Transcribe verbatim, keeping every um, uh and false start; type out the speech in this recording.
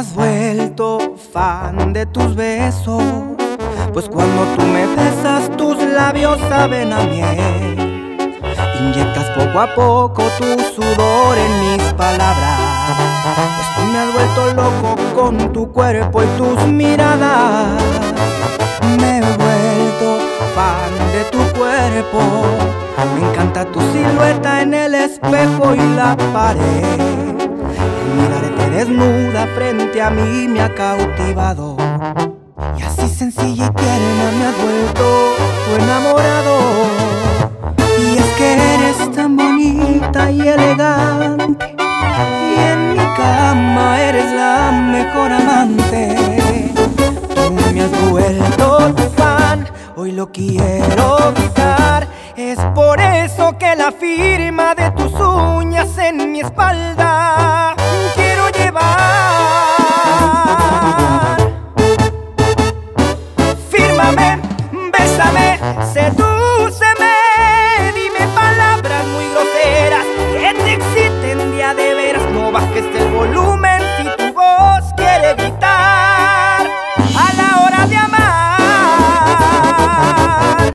has vuelto fan de tus besos, pues cuando tú me besas tus labios saben a miel. Inyectas poco a poco tu sudor en mis palabras, pues tú me has vuelto loco con tu cuerpo y tus miradas. Me he vuelto fan de tu cuerpo, me encanta tu silueta en el espejo y la pared. El mirarte desnuda frente a mí me ha cautivado, y así sencilla y tierna me has vuelto tu enamorado. Y es que eres tan bonita y elegante, y en mi cama eres la mejor amante. Tú me has vuelto tu fan, hoy lo quiero besar. Es por eso que la firma de tus uñas en mi espalda quiero llevar. Fírmame, bésame, sé